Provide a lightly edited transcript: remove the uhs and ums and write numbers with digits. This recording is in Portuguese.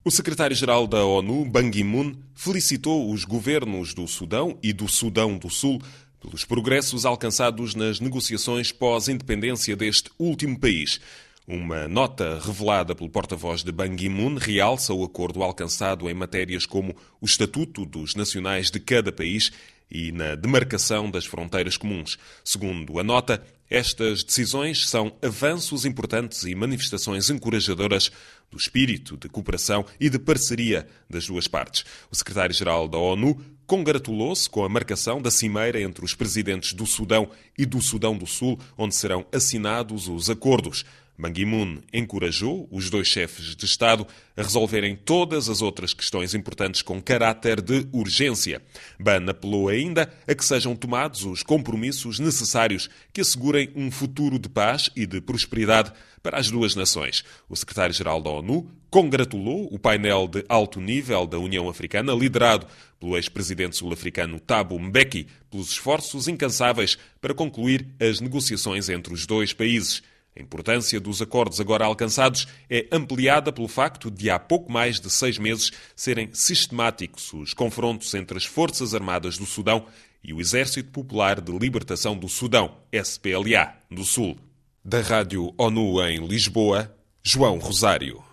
O secretário-geral da ONU, Ban Ki-moon, felicitou os governos do Sudão e do Sudão do Sul pelos progressos alcançados nas negociações pós-independência deste último país. Uma nota revelada pelo porta-voz de Ban Ki-moon realça o acordo alcançado em matérias como o estatuto dos nacionais de cada país e na demarcação das fronteiras comuns. Segundo a nota, estas decisões são avanços importantes e manifestações encorajadoras do espírito de cooperação e de parceria das duas partes. O secretário-geral da ONU congratulou-se com a marcação da cimeira entre os presidentes do Sudão e do Sudão do Sul, onde serão assinados os acordos. Ban Ki-moon encorajou os dois chefes de Estado a resolverem todas as outras questões importantes com caráter de urgência. Ban apelou ainda a que sejam tomados os compromissos necessários que assegurem um futuro de paz e de prosperidade para as duas nações. O secretário-geral da ONU congratulou o painel de alto nível da União Africana, liderado pelo ex-presidente sul-africano Thabo Mbeki, pelos esforços incansáveis para concluir as negociações entre os dois países. A importância dos acordos agora alcançados é ampliada pelo facto de há pouco mais de 6 meses serem sistemáticos os confrontos entre as Forças Armadas do Sudão e o Exército Popular de Libertação do Sudão, SPLA, do Sul. Da Rádio ONU em Lisboa, João Rosário.